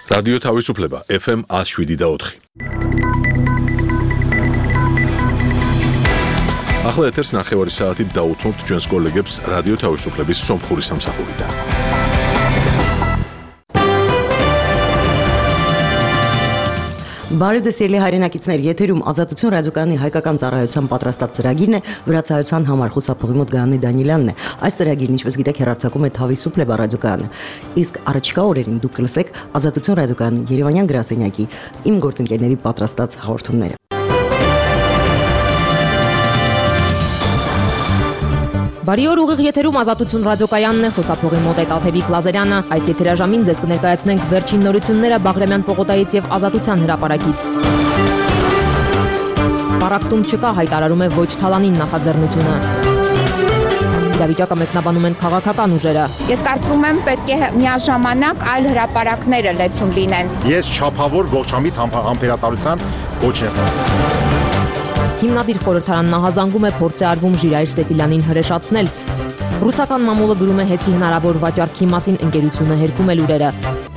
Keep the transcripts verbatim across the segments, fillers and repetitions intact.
რადიო თავისუფლება ეფ ემ one oh seven და four. ახლა ეთერს ნახევარი საათით დაუთმობთ ჩვენს კოლეგებს რადიო თავისუფლების სომხური სამსახურიდან. Բարև ձեզ սիրելի հայրենակիցներ, եթերում Ազատություն ռադիոկայանի հայկական ծառայության պատրաստած ծրագիրն է, վրացայության համար խուսափողի մոտ Գայանե Դանիելյանն է։ Այս ծրագիրն, ինչպես գիտեք, հեռարձակում է Თავისუფლება ռադիոկայանը։ Իսկ առաջիկա օրերին դուք կլսեք Ազատություն ռադիոկայանի Երևանյան գրասենյակի իմ գործընկերների պատրաստած հաղորդումները։ Բարի օր, ուղիղ եթերում Ազատություն ռադիոկայանն է, խոսափողի մոտ է Տաթևիկ Լազարյանը։ Այս եթերաժամին ձեզ կներկայացնենք վերջին նորությունները Բաղրամյան պողոտայից եւ Ազատության հրապարակից։ Պարակտում չկա, հայտարարում է ոչ թալանին նախաձեռնությունը։ Իրավիճակը մեկնաբանում են քաղաքական ուժերը։ Ես կարծում եմ պետք է միաժամանակ այլ հրապարակները լեցուն լինեն։ Ես չափավոր ողջամիտ համբերատարության ոչ եմ։ Հիմնադիր խորհրդարան նախազանգում է փորձ է արվում Ժիրայր Սեպիլյանին հրեշացնել։ Ռուսական մամուլը գրում է հեծի հնարավոր վաճառքի մասին ընկերությունը հերքում է լուրերը։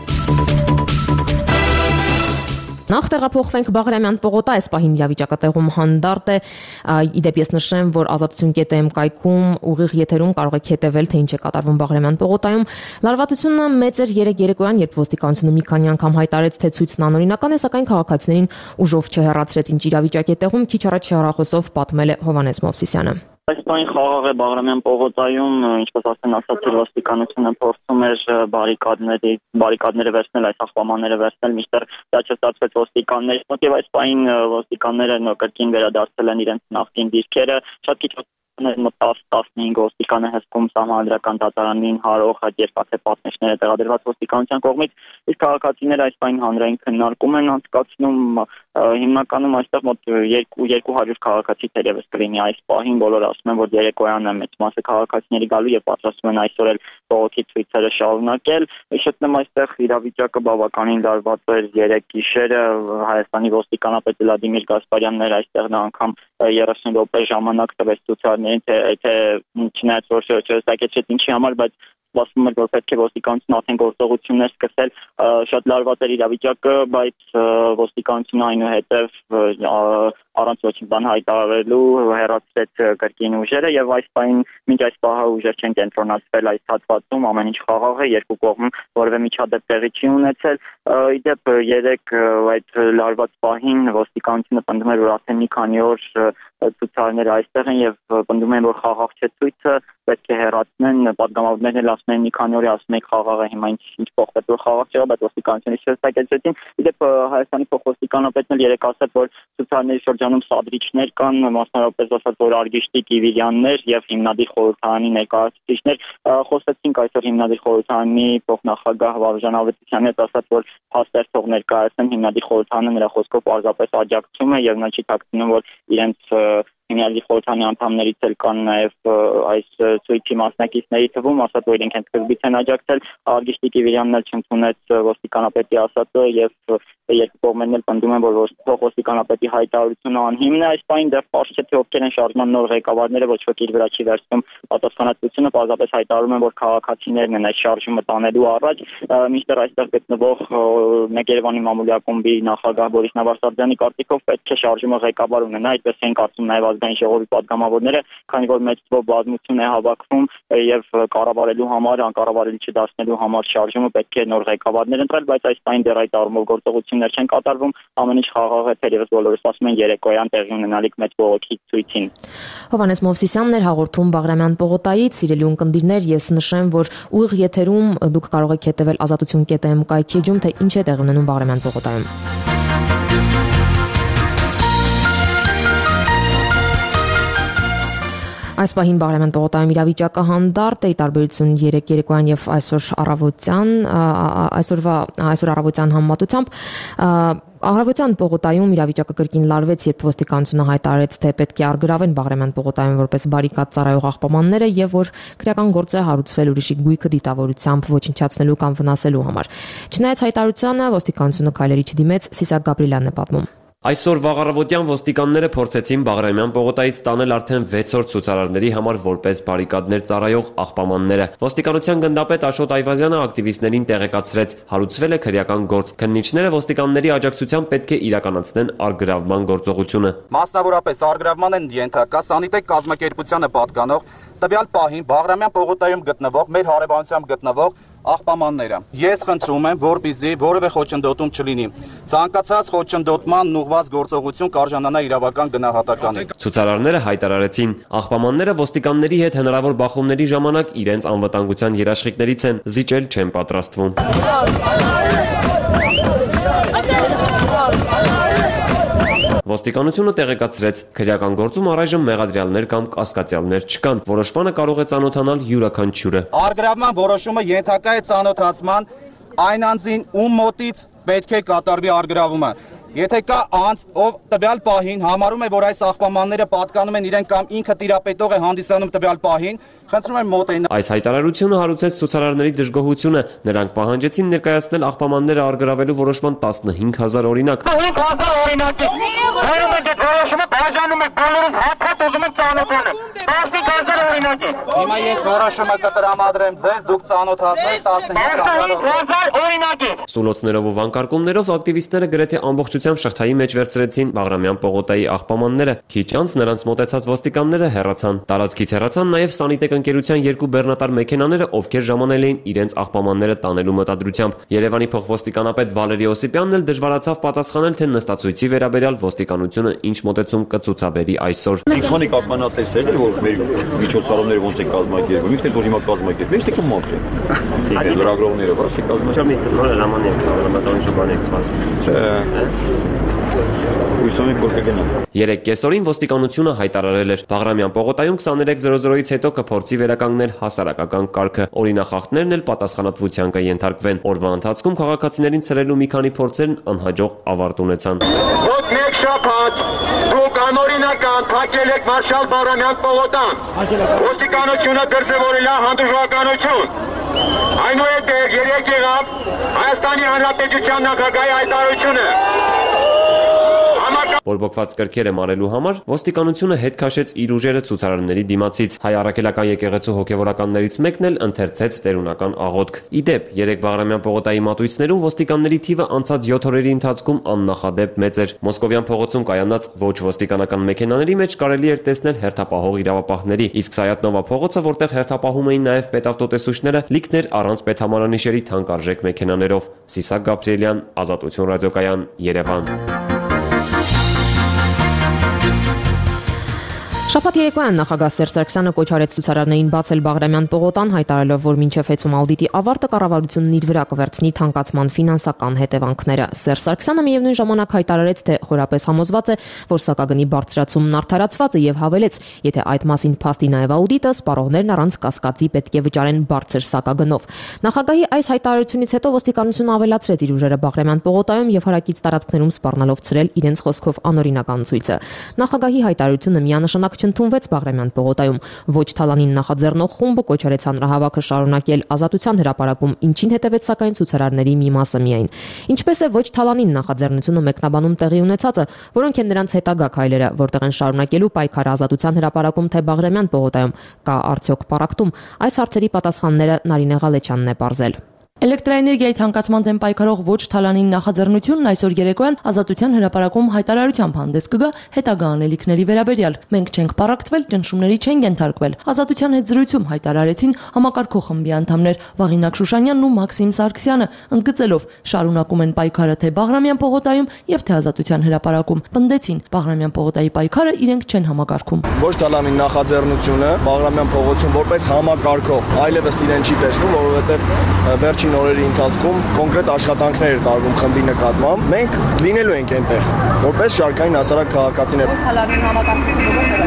Նախ տեղափոխվենք Բաղրամյան պողոտա, այս պահին իրավիճակը տեղում հանդարտ է։ Իդեպ ես նշեմ, որ ազատություն կետ եմ կայքում ուղիղ եթերում կարող եք հետևել, թե ինչ է կատարվում Բաղրամյան պողոտայում։ Լարվածությունը մեծ էր երեկ երեկոյան, երբ ոստիկանությունը մի քանի անգամ հայտարարեց, թե ցույցն անօրինական է, սակայն քաղաքացիներին ուժով չհեռացրեց, ինչ իրավիճակ է տեղում, քիչ առաջ հեռախոսով պատմել է Հովհաննես Մովսիսյանը։ Այս բանի խաղաղ է Բաղրամյան պողոտայում, ինչպես ասեն ասացի ոստիկանությունը փորձում էր բարիկադների, բարիկադները վերցնել, այս աղբամանները վերցնել, մինչդեռ դա չստացվեց ոստիկանների մոտ եւ այս բանին ոստիկանները կրկին վերադարձել են իրենց նախկին դիրքերը, շատ քիչ մոտ տասնհինգ ոստիկան է հսկում սահմանադրական դատարանին հարող այդ երկաթե պատնեշները տեղադրված ոստիկանության կողմից, իսկ քաղաքացիները այս բանին հանրային քննարկում են անցկացնում, հիմնականում այստեղ մոտ երկու հարյուր քաղաքացի թերևս կլինի այս պահին, բոլորը ասում են, որ երեկոյան է մեծ մասը քաղաքացիների գալու եւ պատրաստվում են այսօր էլ բողոքի ցույցերը շարունակել։ Հիշեցնեմ, այստեղ իրավիճակը բավականին լարված էր երեկ գիշերը, Հայաստանի ոստիկանապետ Վլադիմիր Գասպարյանն էր այստեղ նա անգամ երեսուն րոպե ժամանակ տվեց ցուցարներին, թե թե չնայած որ չհստակեցրեց ինչի համար, բայց սպասվում էր, որ պետք է ոստիկանությունը արդեն գործողություններ սկսել, շատ լարված էր իրավիճակը, բայց ոստիկանությունը այնուհետև առանց ոչինչ բան հայտարարելու հեռացրեց կրկին ուժերը եւ այս պահին մինչ այս պահը ուժեր չեն կենտրոնացվել այս հատվածում, ամեն ինչ խաղաղ է, երկու կողմում որևէ միջադեպ տեղի չի ունեցել։ Իդեպ երեք այդ լարված պահին ոստիկանությունը պնդում էր, որ արդեն մի քանի օր ցուցարները այստեղ են եւ պնդում են, որ խաղաղ չէ ցույցը, պետք է հեռացնեն, պատգամավորներն էլ ասում են մի քանի օր ասում են խաղաղ է, հիմա ինչ ինչ փոխվեց, որ խաղաղ չէ, բայց ոստիկանությունից չստակեցին։ Իդեպ Հայաստանի փոխոստիկանապետն էլ երեք ասաց, որ ցուցարների շրջանում սադրիչներ կան, մասնավորապես ասած, որ Արգիշտի Կիվիրյաններ եւ հիմնադիր խորհրդարանի ներկայացուցիչներ խոսեցինք այսօր հիմնադիր խորհրդարանի փոխնախագահ Վարուժան Ավետիսյանը ասաց, որ փաստեր թող ներկայացնեն, հիմնադիր խորհրդարանը նրա խոսքով պարզապես աջակցում է եւ նա չի թաքցնում, որ իրենց հիմնադիր խորհրդարանի անդամներից էլ կան նաև այս ցույցի մասնակիցների թվում, ասած որ իրենք հենց են աջակցել, Արգիշտի Կիվիրյանն էլ չընդունեց ոստիկանապետի ասածը եւ երկու կողմերն էլ պնդում են, որ ոստիկանապետի հայտարարությունը անհիմն է, այս պահին դեռ պարզ չէ, թե ովքեր են շարժման նոր ղեկավարները, ոչ ոք իր վրա չի վերցնում պատասխանատվությունը, պարզապես հայտարարում են, որ քաղաքացիներն են այս շարժումը տանելու առաջ, մինչդեռ այստեղ գտնվող Մեկ Երևանի մամուլի ակումբի նախագահ Բորիս Նավարսարդյանի կարծիքով պետք է շարժումը ղեկավար ունենա, այդպես են կարծում նաև ազգային ժողովի պատգամավորները, քանի որ մեծ թվով բազմություն է հավաքվում եւ կառավարելու համար, անկառավարելի չդարձնելու համար շարժումը պետք է նոր ղեկավարներ ընտրել, բայց այս պահին դեռ այդ առումով գործողություններ չեն կատարվում, ամեն ինչ խաղաղ է, թերևս բոլորս ասում են երեկոյան տեղի ունենալիք մեծ բողոքի ցույցին։ Հովհաննես Մովսիսյանն էր հաղորդում Բաղրամյան պողոտայից, սիրելի ունկնդիրներ, ես նշեմ, որ ուղիղ եթերում դուք կարող եք հետևել Ազատություն կետ եմ կայքի էջում, թե ինչ է տեղի ունենում Բաղրամյան պողոտայում։ Այս պահին Բաղրամյան պողոտայում իրավիճակը հանդարտ է, ի տարբերություն երեկ երեկոյան եւ այսօր առավոտյան, այսօրվա այսօր առավոտյան համեմատությամբ Առավոտյան պողոտայում իրավիճակը կրկին լարվեց, երբ ոստիկանությունը հայտարարեց, թե պետք է արգրավեն Բաղրամյան պողոտայում որպես բարիկադ ծառայող աղբամանները եւ որ քրեական գործ է հարուցվել ուրիշի գույքը դիտավորությամբ ոչնչացնելու կամ վնասելու համար։ Չնայած հայտարարությանը ոստիկանությունը քայլերի չդիմեց, Սիսակ Գաբրիելյանն է պատմում։ Այսօր վաղառավոտյան ոստիկանները փորձեցին Բաղրամյան պողոտայից ստանել արդեն վեցորդ ցուցարարների համար որպես բարիկադներ ծառայող աղբամանները։ Ոստիկանության գնդապետ Աշոտ Այվազյանը ակտիվիստներին տեղեկացրեց, հարուցվել է քրեական գործ։ Քննիչները ոստիկանների աջակցությամբ պետք է իրականացնեն արգրավման գործողությունը։ Մասնավորապես արգրավման են ենթարկա սանիտեկ կազմակերպությանը պատկանող տվյալ պահին Բաղրամյան պողոտայում գտնվող մեր հարևանությամբ գտնվող աղբամանները։ Ես խնդրում եմ, որպեսզի որևէ խոչընդոտում չլինի։ Ցանկացած խոչընդոտման ուղղված գործողություն կարժանանա իրավական գնահատականի։ Ցուցարարները հայտարարեցին, աղբամանները ոստիկանների հետ հնարավոր բախումների ժամանակ իրենց անվտանգության երաշխիքներից են զիջել չեն պատրաստվում։ Ոստիկանությունը տեղեկացրեց, քրեական գործում առայժմ մեղադրյալներ կամ կասկածյալներ չկան, որոշմանը կարող է ծանոթանալ յուրաքանչյուրը։ Արգրավման որոշումը ենթակա է ծանոթացման այն անձին, ում մոտից պետք է կատարվի արգրավումը։ Եթե կա անձ, ով տվյալ պահին համարում է, որ այս աղբամանները պատկանում են իրեն կամ ինքը տիրապետող է հանդիսանում տվյալ պահին, խնդրում եմ մոտենալ։ Այս հայտարարությունը հարուցեց ցուցարարների դժգոհությունը։ Նրանք պահանջեցին ներկայացնել աղբամանները արգրավելու որոշման տասնհինգ հազար օրինակ։ Հիմա ես որոշումը կտրամադրեմ ձեզ, դուք ծանոթացեք տասնհինգ հազար օրինակ։ Սուլոցներով ու վանկարկումներով ակտիվիստները գրեթե ամբողջությամբ շղթայի մեջ վերցրեցին Բաղրամյան պողոտայի աղբամանները։ Քիչ անց նրանց մոտեցած ոստիկանները հեռացան։ Տարածքից հեռացան նաև սանիտեկ ընկերության երկու բեռնատար մեքենաները, ովքեր ժամանել էին իրենց աղբամանները տանելու մտադրությամբ։ Երևանի փոխոստիկանապետ Վալերի Օսիպյանն էլ դժվարացավ պատասխանել, թե նստածույցի վերաբերյալ ոստիկանությունը ինչ մոտեցում կցուցաբերի այսօր։ Քանի կապանատեսել է, որ մեր միջոցառումները ոնց է կազմակերպվում, ինքն էլ որ հիմա կազմակերպվում, ինչ թե մոտ է։ Ինքն լրագրողները ոչ թե կազմակերպվում։ Չամի դրոն ժամանակ կազմակերպվում բան եք սպասում։ Հույսով ենք, որ կգնա։ Երեք կեսօրին ոստիկանությունը հայտարարել էր, Բաղրամյան պողոտայում քսաներեք զրո զրոից հետո կփորձի վերականգնել հասարակական կարգը։ Օրինախախտներն էլ պատասխանատվության կենթարկվեն։ Օրվա ընթացքում քաղաքացիներին ցրելու մի քանի փորձերն անհաջող ավարտ ունեցան։ Ոչ մեկ շաբաթ դուք անօրինական փակել եք մարշալ Բաղրամյան պողոտան։ Ոստիկանությունը դրսևորել է հանդուրժողականություն։ Այնուհետև երեք եղավ Հայաստանի Հանրապետության նախագահի հայտարարությունը։ Բորբոքված կրքերը մարելու համար ոստիկանությունը հետ քաշեց իր ուժերը ցուցարարների դիմացից։ Հայ առաքելական եկեղեցու հոգևորականներից մեկն էլ ընթերցեց տերունական աղոթք։ Ի դեպ, երեք Բաղրամյան պողոտայի մատույցներում ոստիկանների թիվը անցած յոթ օրերի ընթացքում աննախադեպ մեծ էր։ Մոսկովյան փողոցում կայանած ոչ ոստիկանական մեքենաների մեջ կարելի էր տեսնել հերթապահող իրավապահների, իսկ Սայատնովա փողոցը, որտեղ հերթապահում էին նաև պետավտոտեսուչները, լիքն էր առանց պետհամարանիշերի թանկարժեք մեքենաներով։ Սիսակ Գաբրիելյան, Ազատություն ռադիոկայան, Երևան։ Շաբաթ երեկոյան նախագահ Սերժ Սարգսյանը կոչ արեց ցուցարարներին բացել Բաղրամյան պողոտան, հայտարարելով, որ մինչև հեծում աուդիտի ավարտը կառավարությունն իր վրա կվերցնի թանկացման ֆինանսական հետևանքները։ Սերժ Սարգսյանը միևնույն ժամանակ հայտարարեց, թե խորապես համոզված է, որ սակագնի բարձրացումն արդարացված է եւ հավելեց, եթե այդ մասին փաստի նաեւ աուդիտը, սպառողներն առանց կասկածի պետք է վճարեն բարձր սակագնով։ Նախագահի այս հայտարարությունից հետո ոստիկանությունը ավելացրեց իր ուժերը Բաղրամյան պողոտայում եւ հարակից տարածքներում սպառնալով ցրել իրենց խոսքով անօրինական ցույցը։ Նախագահի հայտարարությունը միանշանակ չընդունվեց Բաղրամյան պողոտայում։ Ոչ թալանին նախաձեռնող խումբը կոչ արեց հանրահավաքը շարունակել Ազատության հրապարակում, ինչին հետևեց սակայն ցուցարարների մի մասը միայն։ Ինչպես է ոչ թալանին նախաձեռնությունը մեկնաբանում տեղի ունեցածը, որոնք են նրանց հետագա քայլերը, որտեղ են շարունակելու պայքարը Ազատության հրապարակում թե Բաղրամյան պողոտայում, կա արդյոք պառակտում։ Այս հարցերի պատասխանները Նարինե Ղալեչյանն է ողջել։ Էլեկտրաէներգիայի թանկացման դեմ պայքարող ոչ թալանին նախաձեռնությունն այսօր երեկոյան Ազատության հրապարակում հայտարարությամբ հանդես կգա հետագա անելիքների վերաբերյալ։ Մենք չենք պառակտվել, ճնշումների չենք ենթարկվել։ Ազատության հետ զրույցում հայտարարեցին համակարգող խմբի անդամներ Վաղինակ Շուշանյանն ու Մաքսիմ Սարգսյանը, ընդգծելով շարունակում են պայքարը թե Բաղրամյան պողոտայում եւ թե Ազատության հրապարակում։ Պնդեցին Բաղրամյան պողոտայի պայքարը իրենք չեն համակարգում։ Ոչ թալանի նախաձեռնությունը Բաղրամյան պողոցում որպես համակարգող այլևս իրեն չի տեսնում, որովհետեւ վերջին օրերի ընթացքում կոնկրետ աշխատանքներ էր տարվում խմբի նկատմամբ։ Մենք լինելու ենք այնտեղ որպես շարքային հասարակ քաղաքացիներ։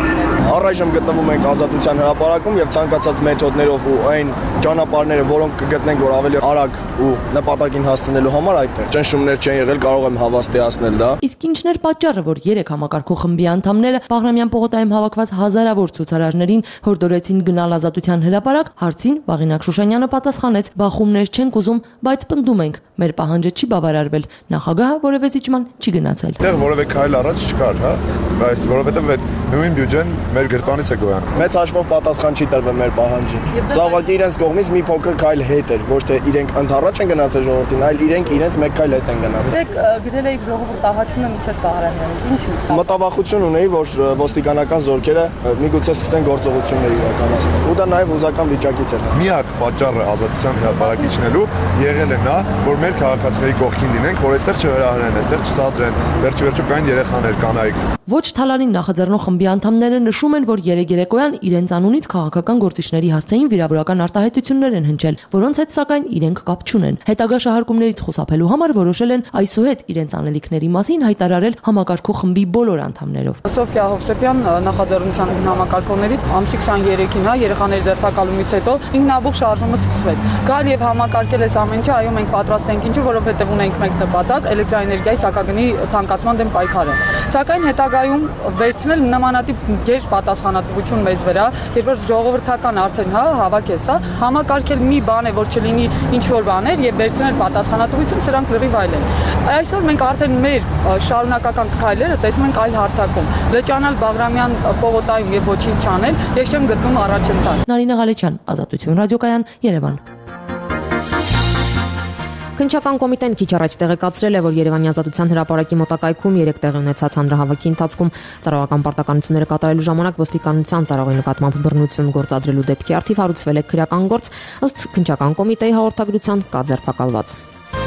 Առայժմ գտնվում ենք Ազատության հրապարակում եւ ցանկացած մեթոդներով ու այն ճանապարհները, որոնք կգտնենք, որ ավելի արագ ու նպատակին հասնելու համար այդտեղ ճնշումներ չեն եղել, կարող եմ հավաստիացնել դա։ Իսկ ինչն էր պատճառը, որ երեք համակարգող խմբի անդամները Բաղրամյան պողոտայում հավաքված հազարավոր ցուցարարներին հորդորեցին գնալ Ազատության հրապարակ, հարցին Վաղինակ Շուշանյանը պատասխանեց. «Բախումներ չենք ուզում, բայց պնդում ենք, մեր պահանջը չի բավարարվել»։ Նախագահը որևէ զիջման չի գնացել։ Դեռ որևէ քայլ առաջ չկար, հա, բայց որովհետեւ այդ նույն բյուջեն մեր գրպանից է գոյանում։ Մեծ հաշվով պատասխան չի տրվել մեր պահանջին։ Սա ուղղակի իրենց կողմից մի փոքր քայլ հետ էր, ոչ թե իրենք ընդառաջ են գնացել ժողովրդին, այլ իրենք իրենց մեկ քայլ հետ են գնացել։ Դեք գրել եք ժողովուրդ ահաչումը միջև Բաղրամյանից, ինչու՞։ Մտավախություն ունեի, որ ոստիկանական զորքերը միգուցե սկսեն գործողություններ իրականացնել։ Ու դա նաև հուզական վիճակից էր։ Միակ պատճառը Ազատության հրապարակիչնելու եղել է նա, որ մեր քաղաքացիների կողքին լինենք, որ այստեղ չհրահրեն, այստեղ չսադրեն, վերջիվերջո կային երեխաներ, կանայք։ Ոչ Թալանին նախաձեռնող խմբի անդամները նշում են, որ երեգերեկոյան իրենց անունից քաղաքական գործիչների հասցեին վիրավորական արտահայտություններ են հնչել, որոնց հետ սակայն իրենք կապ չունեն։ Հետագա շահարկումներից խուսափելու համար որոշել են այսուհետ իրենց անելիքների մասին հայտարարել համակարգող խմբի բոլոր անդամներով։ Սոֆիա Հովսեփյան նախաձեռնության համակարգողներից ամսի քսաներեքին, հա, երեխաների ձերբակալումից հետո ինքնաբուխ շարժումը սկսվեց։ Գալ եւ համակարգել այս ամեն ինչը, այո, մենք պատրաստ ենք ինչու, որովհետեւ ունենք մեկ նպատակ՝ էլեկտրաէներգիայի սակագնի թանկացման դեմ պայքարը։ Սակայն հետագայում վերցնել նմանատիպ գեր պատասխանատվություն մեզ վրա, երբ որ ժողովրդական արդեն, հա, հավաք է սա, համակարգել մի բան է, որ չլինի ինչ որ բաներ եւ վերցնել պատասխանատվություն, սրանք լրիվ այլ են։ Այսօր մենք արդեն մեր շարունակական քայլերը տեսնում ենք այլ հարթակում։ Լճանալ Բաղրամյան պողոտայում եւ ոչինչ չանել, ես չեմ գտնում առաջընթաց։ Նարինե Ղալեչյան, Ազատություն ռադիոկայան, Երևան։ Քննչական կոմիտեն քիչ առաջ տեղեկացրել է, որ Երևանի Ազատության հրապարակի մոտակայքում երեք տեղի ունեցած հանրահավաքի ընթացքում ծառայական պարտականությունները կատարելու ժամանակ ոստիկանության ծառայողի նկատմամբ բռնություն գործադրելու դեպքի առթիվ հարուցվել է քրեական գործ, ըստ քննչական կոմիտեի հաղորդագրության կա ձերբակալված։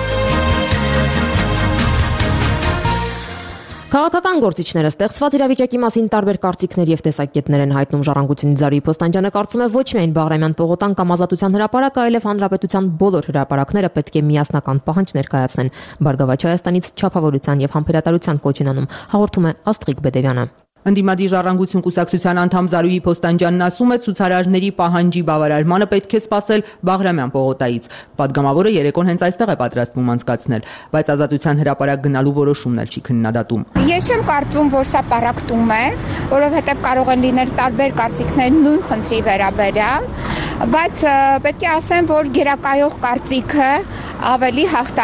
Քաղաքական գործիչները ստեղծված իրավիճակի մասին տարբեր կարծիքներ եւ տեսակետներ են հայտնում։ Ժառանգությունից Զարուհի Փոստանջյանը կարծում է, ոչ միայն Բաղրամյան պողոտան կամ Ազատության հրապարակը, այլև հանրապետության բոլոր հրապարակները պետք է միասնական պահանջ ներկայացնեն։ Բարգավաճ Հայաստանից չափավորության եւ համբերատարության կոչ են անում, հաղորդում է Աստղիկ Բեդևյանը։ Ընդդիմադիր ժառանգություն կուսակցության անդամ Զարուհի Փոստանջյանն ասում է, ցուցարարների պահանջի բավարարմանը պետք է սպասել Բաղրամյան պողոտայից։ Պատգամավորը երեկոն հենց այստեղ է պատրաստվում անցկացնել, բայց Ազատության հրապարակ գնալու որոշումն էլ չի քննադատում։ Ես չեմ կարծում, որ սա պարակտում է, որովհետև կարող են լինել տարբեր կարծիքներ նույն խնդրի վերաբերյալ, բայց պետք է ասեմ, որ գերակայող կարծիքը ավելի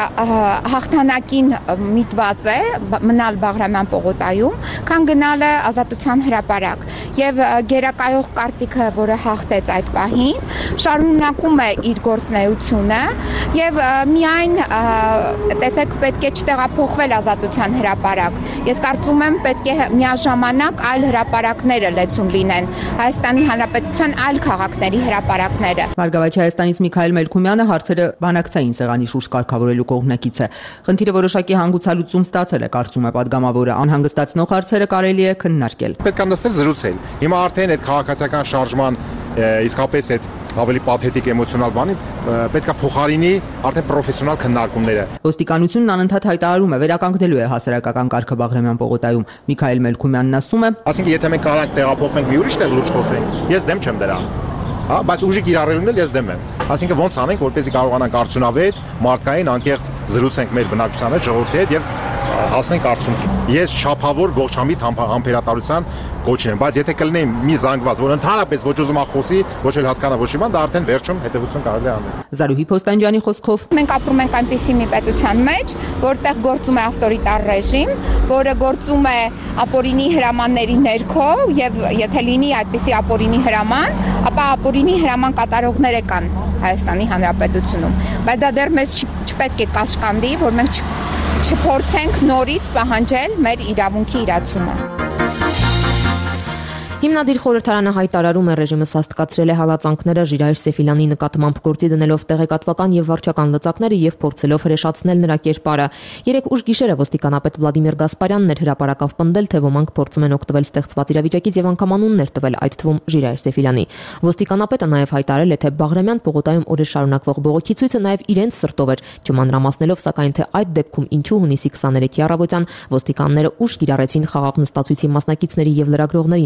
հաղթանակին միտված է մնալ Բաղրամյան պողոտայում, քան գնալը Ազատության հրապարակ եւ գերակայող կարծիքը, որը հաղթեց այդ պահին, շարունակում է իր գործունեությունը եւ միայն տեսեք պետք է չտեղափոխվել Ազատության հրապարակ։ Ես կարծում եմ պետք է միաժամանակ այլ հրապարակները լեցուն լինեն, Հայաստանի Հանրապետության այլ քաղաքների հրապարակները։ Բարգավաճ Հայաստանից Միքայել Մելքումյանը հարցերը բանակցային սեղանի շուրջ կարգավորելու կողմնակից է։ Խնդիրը որոշակի հանգուցալուծում ստացել է, կարծում է պատգամավորը, անհանգստացնող հարցերը կարելի է քննարկել։ Պետք է նստել զրուցել։ Հիմա արդեն այդ քաղաքացիական շարժման իսկապես այդ ավելի պաթետիկ էմոցիոնալ բանի պետք է փոխարինի արդեն պրոֆեսիոնալ քննարկումները։ Ոստիկանությունն անընդհատ հայտարարում է վերականգնելու է հասարակական կարգը Բաղրամյան պողոտայում։ Միքայել Մելքումյանն ասում է. Այսինքն եթե մենք կարանք տեղափոխվենք մի ուրիշ տեղ լուրջ խոսենք, ես դեմ չեմ դրան։ Հա, բայց ուժի կիրառելուն էլ ես դեմ եմ։ Այսինքն ոնց անենք, որպեսզի կարողանանք արդյունավետ, մարդկային, անկեղծ զրուցենք մեր բնակչության հետ, ժողովրդի հետ եւ հասնենք արդյունքի։ Ես չափավոր ողջամիտ համբերատարության կոչին եմ, բայց եթե կլինեի մի զանգված, որ ընդհանրապես ոչ ուզում ա խոսի, ոչ էլ հասկանա ոչ իման, դա արդեն վերջում հետևություն կարելի է անել։ Զարուհի Փոստանջյանի խոսքով մենք ապրում ենք այնպիսի մի պետության մեջ, որտեղ գործում է ավտորիտար ռեժիմ, որը գործում է ապօրինի հրամանների ներքո եւ եթե լինի այդպիսի ապօրինի հրաման, ապա ապօրինի հրաման կատարողներ կան Հայաստանի Հանրապետությունում, բայց դա դեռ մեզ չպետք է կաշկանդի, որ մենք չփորձենք նորից պահանջել մեր իրավունքի իրացումը։ Հիմնադիր խորհրդարանը հայտարարում է ռեժիմը սաստկացրել է հալածանքները Ժիրայր Սեֆիլյանի նկատմամբ գործի դնելով տեղեկատվական եւ վարչական լծակները եւ փորձելով հրեշացնել նրա կերպարը։ Երեք ուշ գիշերը ոստիկանապետ Վլադիմիր Գասպարյանն էր հրապարակավ պնդել, թե ոմանք փորձում են օգտվել ստեղծված իրավիճակից եւ անգամ անուններ տվել, այդ թվում Ժիրայր Սեֆիլյանի։ Ոստիկանապետը նաեւ հայտարարել է, թե Բաղրամյան պողոտայում օրեր շարունակվող բողոքի ցույցը նաեւ իրենց սրտով էր, չմանրամասնելով սակայն թե այդ դեպքում ինչու հունիսի քսաներեքի առավոտյան ոստիկանները ուշ կիրառեցին խաղաղ նստածույցի մասնակիցների եւ լրագրողների նկատմամբ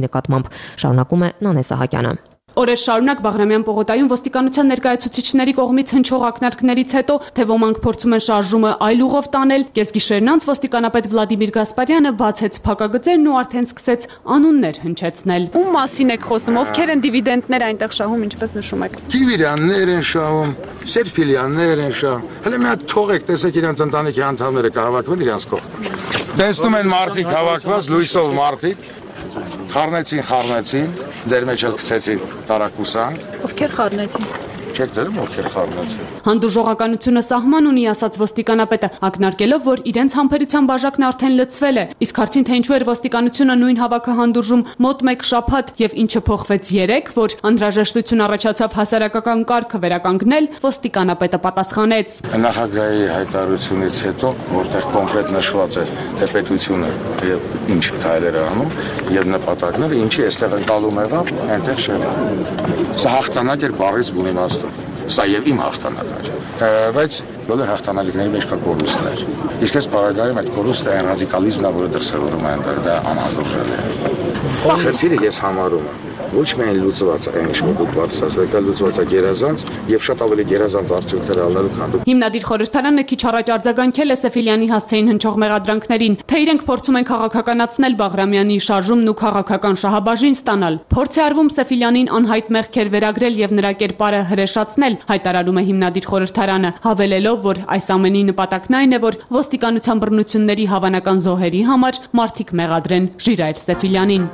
ուղղությամբ, շարունակում է Նանե Սահակյանը։ Օրեր շարունակ Բաղրամյան պողոտայում ոստիկանության ներկայացուցիչների կողմից հնչող ակնարկներից հետո, թե ոմանք փորձում են շարժումը այլ ուղով տանել, կեսգիշերն անց ոստիկանապետ Վլադիմիր Գասպարյանը բացեց փակագծերն ու արդեն սկսեց անուններ հնչեցնել։ Ում մասին եք խոսում, ովքեր են դիվիդենտներ այնտեղ շահում, ինչպես նշում եք։ Դիվիդենտներ են շահում, սերֆիլյաններ են շահում։ Հələ մի հատ թողեք, տեսեք իրենց ընտանիքի անդամները կհավաքվեն իրենց կողմ։ Տեսնում են մարդիկ հավաքված, լույսով մարդիկ խառնեցին, խառնեցին, ձեր մեջ էլ գցեցին տարակուսանք։ Ովքեր խառնեցին։ Չեք դերում ովքեր խառնեցին։ Հանդուրժողականությունը սահման ունի, ասաց ոստիկանապետը, ակնարկելով, որ իրենց համբերության բաժակն արդեն լցվել է։ Իսկ հարցին, թե ինչու էր ոստիկանությունը նույն հավաքը հանդուրժում մոտ մեկ շաբաթ եւ ինչը փոխվեց երեք, որ անհրաժեշտություն առաջացավ հասարակական կարգը վերականգնել, ոստիկանապետը պատասխանեց։ Նախագահի հայտարարությունից հետո, որտեղ կոնկրետ նշված էր, թե պետությունը եւ ինչ քայլեր է անում եւ նպատակները, ինչի էստեղ ընկալում եղավ, այնտեղ չեղավ։ Սա հաղթանակ էր բառից բուն իմաստով։ Սա եւ իմ հաղթանակն էր, բայց բոլոր հաղթանակների մեջ կա կորուստներ։ Իսկ այս պարագայում այդ կորուստը այն ռադիկալիզմն է, որը դրսևորում է այնտեղ, դա անհանդուրժել է։ Խնդիրը ես համարում եմ ոչ միայն լուծված է, այն ինչ որ դուք բարձրացրեք, այլ լուծված է գերազանց եւ շատ ավելի գերազանց արդյունքներ առնելու քան դուք։ Հիմնադիր խորհրդարանը քիչ առաջ արձագանքել է Սեֆիլյանի հասցեին հնչող մեղադրանքներին, թե իրենք փորձում են քաղաքականացնել Բաղրամյանի շարժումն ու քաղաքական շահաբաժին ստանալ։ Փորձ է արվում Սեֆիլյանին անհայտ մեղքեր վերագրել եւ նրա կերպարը հրեշացնել, հայտարարում է հիմնադիր խորհրդարանը, հավելելով, որ այս ամենի նպատակն այն է, որ ոստիկանության բռնությունների հավանական զոհերի համար մարդիկ մեղադրեն Ժիրայր Սեֆիլյանին։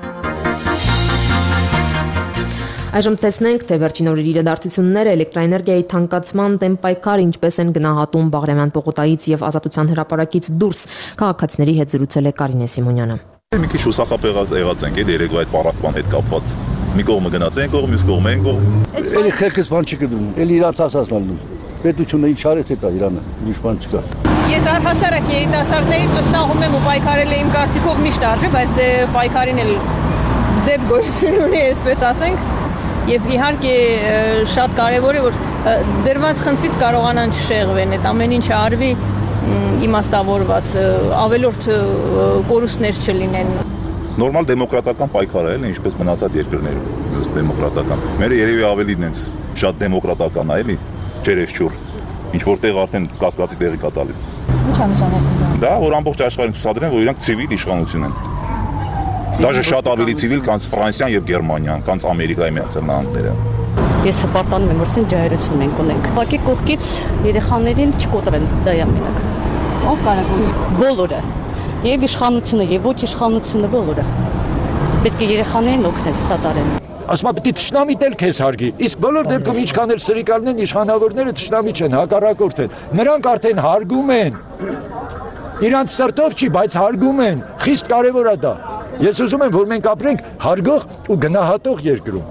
Այժմ տեսնենք, թե վերջին օրերի իրադարձությունները էլեկտրաէներգիայի թանկացման դեմ պայքարը ինչպես են գնահատում Բաղրամյան պողոտայից եւ Ազատության հրապարակից դուրս։ Քաղաքացիների հետ զրուցել է Կարինե Սիմոնյանը։ Մի քիչ հուսախապ եղած ենք երեկվա այդ պարակման հետ կապված։ Մի կողմը գնաց այն կողմ, մյուս կողմը այն կողմ։ Էլի խելքս բան չի կդնում, էլի իրաց ասածն պետությունը ինչ արեց հետա Իրանը, ուրիշ բան չկա։ Ես առհասարակ երիտասարդներին վստահում եմ ու պայքարել եմ կարծիքով միշտ արժե, բայց դե պայքարին էլ ձև գոյություն ունի, այսպես ասենք, եւ իհարկե շատ կարեւոր է, որ դրված խնդրից կարողանան չշեղվեն, այդ ամեն ինչը արվի իմաստավորված, ավելորդ կորուստներ չլինեն։ Նորմալ դեմոկրատական պայքար է, ինչպես մնացած երկրներում, դեմոկրատական։ Մերը երևի ավելի դենց շատ դեմոկրատական է, էլի, ջերեշչուր, ինչ որտեղ արդեն կասկածի տեղի կա տալիս։ Ինչ է նշանակում դա։ Դա որ ամբողջ աշխարհին ցուցադրեն, որ իրանք ցիվիլ իշխանություն են։ Դաժե շատ ավելի ցիվիլ, քան Ֆրանսիան եւ Գերմանիան, քան Ամերիկայի Միացյալ Նահանգները։ Ես հպարտանում եմ, որ սեն ջահելություն մենք ունենք։ Ուղղակի կողքից երեխաներին չկոտրեն դա յամենակ։ Ո՞վ կարևոր։ Բոլորը։ Եվ իշխանությունը, եւ ոչ իշխանությունը բոլորը։ Պետք է երեխաներին օգնել սատարեն։ Ասում եմ, պիտի թշնամի դել քեզ հարգի։ Իսկ բոլոր դեպքում ինչքան էլ սրիկալն են, իշխանավորները թշնամի չեն, հակառակորդ են։ Նրանք արդեն հարգում են։ Իրանց սրտով չի, բայց հարգում են։ Խիստ կարևոր է դա։ Ես ուզում եմ, որ մենք ապրենք հարգող ու գնահատող երկրում։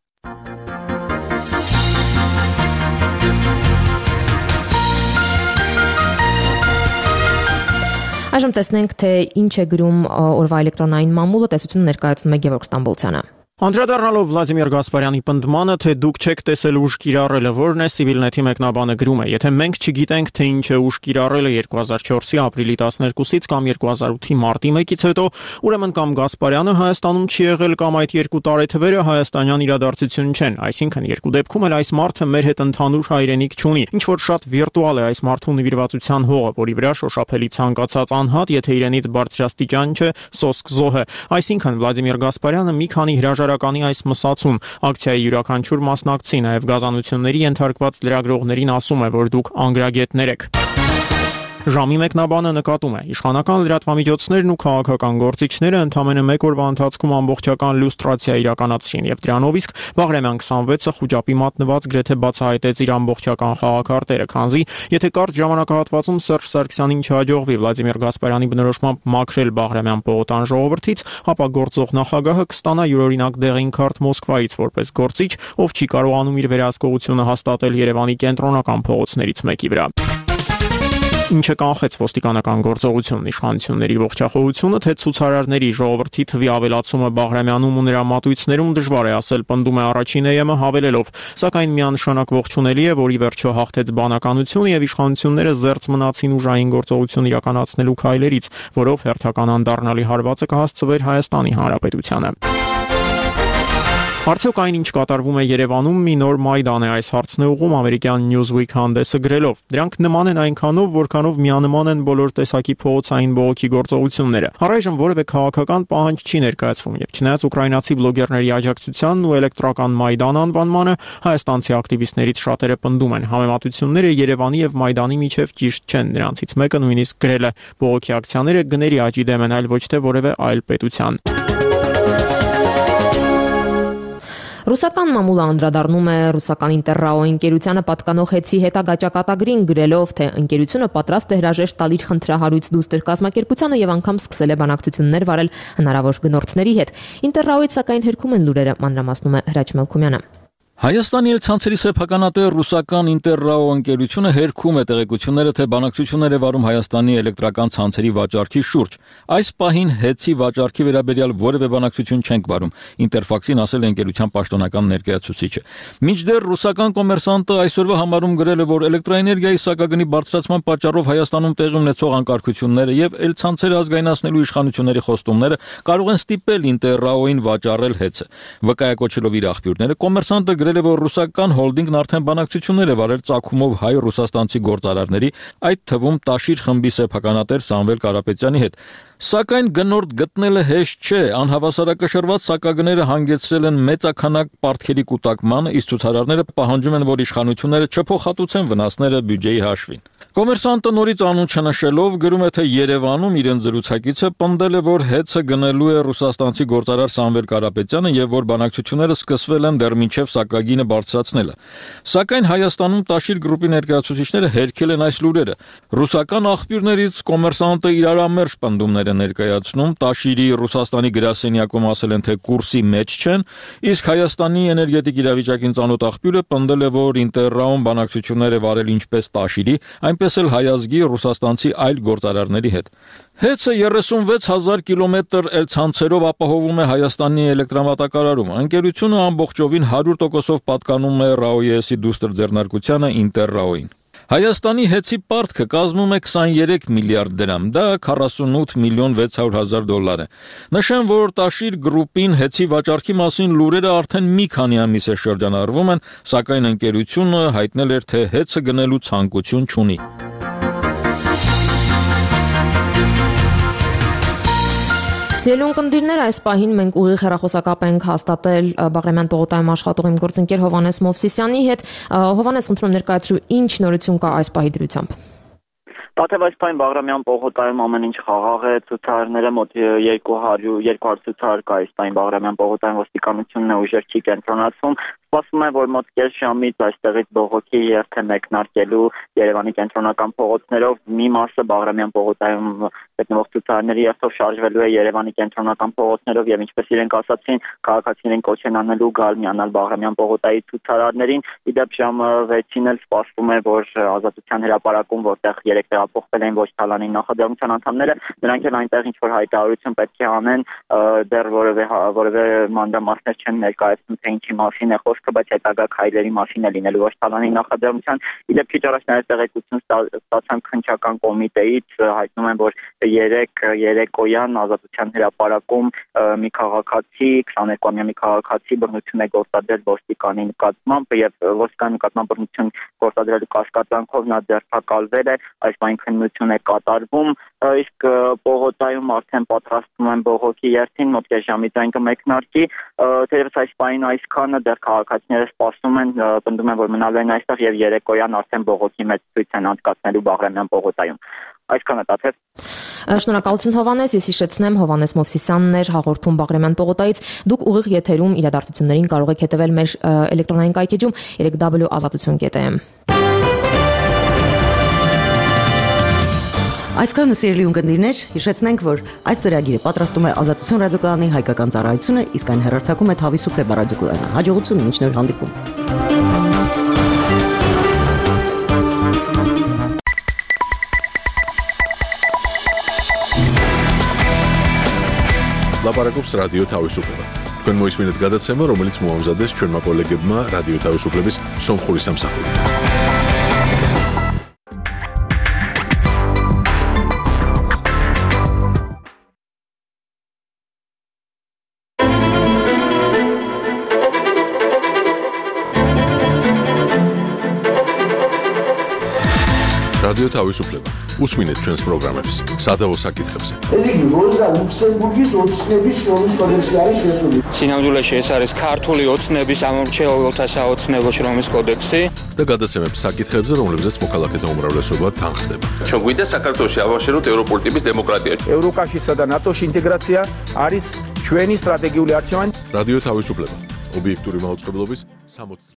Այժմ տեսնենք, թե ինչ է գրում օրվա էլեկտրոնային մամուլը, տեսություն ներկայացնում է Գևորգ Ստամբոլցյանը։ Անդրադառնալով Վլադիմիր Գասպարյանի պնդմանը, թե դուք չեք տեսել ուժ կիրառելը, որն է Civilnet-ի մեկնաբանը գրում է, եթե մենք չգիտենք, թե ինչ է ուժ կիրառելը երկու հազար չորսի ապրիլի տասներկուսից կամ երկու հազար ութի մարտի մեկից հետո, ուրեմն կամ Գասպարյանը Հայաստանում չի եղել կամ այդ երկու տարեթվերը հայաստանյան իրադարձություն չեն, այսինքն երկու դեպքում էլ այս մարդը մեր հետ ընդհանուր հայրենիք չունի, ինչ որ շատ վիրտուալ է այս մարդու նվիրվածության հողը, որի վրա շոշափելի ցանկացած անհատ, եթե իրենից բարձրաստիճան չէ, սոսկ զոհ է, այսինքն Վլադիմիր Գասպարյանը մի քանի հրաժարականի այս մսացում ակցիայի յուրաքանչյուր մասնակցի նաև գազանությունների ենթարկված լրագրողներին ասում է, որ դուք անգրագետներ եք։ Ժամի մեկնաբանը նկատում է, իշխանական լրատվամիջոցներն ու քաղաքական գործիչները ընդամենը մեկ օրվա ընթացքում ամբողջական լյուստրացիա իրականացրին եւ դրանով իսկ Բաղրամյան քսանվեցը խուճապի մատնված գրեթե բացահայտեց իր ամբողջական խաղակարտերը, քանզի եթե կարճ ժամանակահատվածում Սերժ Սարգսյանին չհաջողվի Վլադիմիր Գասպարյանի բնորոշմամբ մաքրել Բաղրամյան պողոտան ժողովրդից, ապա գործող նախագահը կստանա յուրօրինակ դեղին քարտ Մոսկվայից որպես գործիչ, ով չի կարողանում իր վերահսկողությունը հաստատել Երևանի կենտրոնական փողոցներից մեկի վրա։ Ինչը կանխեց ոստիկանական գործողությունն իշխանությունների ողջախոհությունը, թե ցուցարարների ժողովրդի թվի ավելացումը Բաղրամյանում ու նրա մատույցներում դժվար է ասել, պնդում է առաջին էեմը հավելելով, սակայն միանշանակ ողջունելի է, որ ի վերջո հաղթեց բանականությունը եւ իշխանությունները զերծ մնացին ուժային գործողություն իրականացնելու քայլերից, որով հերթական անդառնալի հարվածը կհասցվեր Հայաստանի Հանրապետությանը։ Արդյոք այն ինչ կատարվում է Երևանում մի նոր Մայդան է, այս հարցն է ուղղում ամերիկյան Newsweek հանդեսը գրելով։ Դրանք նման են այնքանով, որքանով միանման են բոլոր տեսակի փողոցային բողոքի գործողությունները։ Առայժմ որևէ քաղաքական պահանջ չի ներկայացվում, եւ չնայած ուկրաինացի բլոգերների աջակցությանն ու էլեկտրական Մայդան անվանմանը, հայաստանցի ակտիվիստներից շատերը պնդում են, համեմատությունները Երևանի եւ Մայդանի միջև ճիշտ չեն։ Նրանցից մեկը նույնիսկ գրել է. բողոքի ակցիաները գների աճի դեմ են, այլ ոչ թե որևէ այլ պետության։ Ռուսական մամուլը անդրադառնում է ռուսական Ինտերրաո ընկերությանը պատկանող հեծի հետագա ճակատագրին, գրելով, թե ընկերությունը պատրաստ է հրաժեշտ տալ իր խնդրահարույց դուստր կազմակերպությանը եւ անգամ սկսել է բանակցություններ վարել հնարավոր գնորդների հետ։ Ինտերրաոից սակայն հերքում են լուրերը, մանրամասնում է Հրաչ Մելքումյանը։ Հայաստանի էլ ցանցերի սեփականատեր ռուսական Ինտերրաո ընկերությունը հերքում է տեղեկությունները, թե բանակցություններ է վարում Հայաստանի էլեկտրական ցանցերի վաճառքի շուրջ։ Այս պահին հեծի վաճառքի վերաբերյալ որևէ բանակցություն չենք վարում, Ինտերֆաքսին ասել է ընկերության պաշտոնական ներկայացուցիչը։ Մինչդեռ ռուսական կոմերսանտը այսօրվա համարում գրել է, որ էլեկտրաէներգիայի սակագնի բարձրացման պատճառով Հայաստանում տեղի ունեցող անկարգությունները եւ էլ ցանցերը ազգայնացնելու իշխանությունների խոստումները կարող են ստիպել Ինտերրաոին վաճառել հեծը։ Վկայակոչելով իր աղբյուրները, կոմերսանտը գրել է, որ ռուսական հոլդինգն արդեն բանակցություններ է վարել ծագումով հայ-ռուսաստանցի գործարարների, այդ թվում Տաշիր խմբի սեփականատեր Սամվել Կարապետյանի հետ։ Սակայն գնորդ գտնելը հեշտ չէ, անհավասարակշռված սակագները հանգեցրել են մեծաքանակ պարտքերի կուտակմանը, իսկ ցուցարարները պահանջում են, որ իշխանությունները չփոխհատուցեն վնասները բյուջեի հաշվին։ Կոմերսանտը նորից անուն չնշելով գրում է, թե Երևանում իրեն զրուցակիցը պնդել է, որ հեծը գնելու է ռուսաստանցի գործարար Սամվել Կարապետյանը եւ որ բանակցությունները սկսվել են դեռ մինչեւ սակագինը բարձրացնելը։ Սակայն Հայաստանում Տաշիր գրուպի ներկայացուցիչները հերքել են այս լուրերը։ Ռուսական աղբյուրներից կոմերսանտը իրարամերժ պնդումներ է ներկայացնում, Տաշիրի Ռուսաստանի գրասենյակում ասել են, թե կուրսի մեջ չեն, իսկ Հայաստանի էներգետիկ իրավիճակին ծանոթ աղբյուրը պնդել է, որ Ինտերրաոն բանակցություններ է վարել ինչպես Տաշիրի, այնպես էլ հայազգի ռուսաստանցի այլ գործարարների հետ։ Հեծը երեսունվեց հազար կիլոմետր էլ ցանցերով ապահովում է Հայաստանի էլեկտրամատակարարում։ Ընկերությունը ամբողջովին հարյուր տոկոսով պատկանում է ՌԱՕԵՍ-ի դուստր ձեռնարկությանը Ինտերրաոին։ Հայաստանի հեծի պարտքը կազմում է քսաներեք միլիարդ դրամ, դա քառասունութ միլիոն վեց հարյուր հազար դոլար է։ Նշեմ, որ Տաշիր գրուպին հեծի վաճառքի մասին լուրերը արդեն մի քանի ամիս է շրջանառվում են, սակայն ընկերությունը հայտնել էր, թե հեծը գնելու ցանկություն չունի։ Սիրելի ունկնդիրներ, այս պահին մենք ուղիղ հեռախոսակապ ենք հաստատել Բաղրամյան պողոտայում աշխատող իմ գործընկեր Հովհաննես Մովսիսյանի հետ։ Հովհաննես, խնդրում ներկայացրու, ինչ նորություն կա այս պահի դրությամբ։ Տաթև այս պահին Բաղրամյան պողոտայում ամեն ինչ խաղաղ է, ցուցարարները մոտ երկու հարյուր ցուցարար կա այս պահին Բաղրամյան պողոտայում, ոստիկանությունն է ուժեր չի կենտրոնացում։ Սպասվում է, որ մոտ կես ժամից այստեղից բողոքի երթ է մեկնարկելու Երևանի կենտրոնական փողոցներով, մի մասը Բաղրամյան պողոտայում գտնվող ցուցարարների երթով շարժվելու է Երևանի կենտրոնական փողոցներով եւ ինչպես իրենք ասացին, քաղաքացիներին կոչ են անելու գալ միանալ Բաղրամյան պողոտայի ցուցարարներին։ Իդեպ ժամը վեցին էլ սպասվում է, որ Ազատության հրապարակում, որտեղ երեք տեղափոխվել են ոչ Թալանի նախաձեռնության անդամները, նրանք էլ այնտեղ ինչ որ հայտարարություն պետք է անեն, դեռ որևէ որևէ մանրամասներ չեն ներկայացնում, թե ինչի մասին է խոսքը, բայց հետագա քայլերի մասին է լինելու ոչ Թալանի նախաձեռնության։ Իդեպ քիչ առաջ նաև տեղեկություն ստացան քննչական կոմիտեից, հայտնում են, որ երեք երեկոյան Ազատության հրապարակում մի քաղաքացի, քսաներկուամյա մի քաղաքացի բռնություն է գործադրել ոստիկանի նկատմամբ եւ ոստիկանի նկատմամբ բռնություն գործադրելու կասկածանքով նա ձերբակալվել է, այս բան քննություն է կատարվում, իսկ պողոտայում արդեն պատրաստվում են բողոքի երթին, մոտ կես ժամից այն կմեկնարկի, թերևս այս պահին այսքանը դեռ քաղաքացիները սպասում են, պնդում են, որ մնալու են այստեղ եւ երեկոյան արդեն բողոքի մեծ ցույց են անցկացնելու Բաղրամյան պողոտայում։ Այսքանը Տաթև։ Շնորհակալություն Հովհաննես, ես հիշեցնեմ, Հովհաննես Մովսիսյանն էր հաղորդում Բաղրամյան պողոտայից։ Դուք ուղիղ եթերում իրադարձություններին կարող եք հետևել մեր էլեկտրոնային կայքեջում երեք w ազատություն կետ am։ Այսքանը սիրելի ունկնդիրներ, հիշեցնենք, որ այս ծրագիրը պատրաստում է Ազատություն ռադիոկայանի հայկական ծառայությունը, իսկ այն հեռարձակում է Թավիսուփ ռադիոկայանը։ Հաջողություն, մինչ նոր հանդիպում։ Լապարակոպս ռադիո Թավիսուփը։ Քան մոյս մինուտ գադացեմը, რომელიც մոհամզադես չորմակոլեգբմա ռադիո Թավիսուփլեբիս սոմխորիսամ սախորի։ რადიო თავისუფლება. უსმინეთ ჩვენს პროგრამებს სადავო საკითხებზე. ეს იგი როზა ლუქსემბურგის ოცნების შრომის კოდექსი არის შესული. სინამდვილეში ეს არის ქართული ოცნების ამორჩეულთა საოცნებო შრომის კოდექსი და გადაცემებს საკითხებზე, რომლებზეც მოქალაქეთა უმრავლესობა თანხდება. ჩვენ გვინდა საქართველოში ავაშენოთ ევროპული ტიპის დემოკრატია. ევროკავშირსა და ნატოში ინტეგრაცია არის ჩვენი სტრატეგიული არჩევანი. რადიო თავისუფლება. ობიექტური მაუწყებლობის სამოცი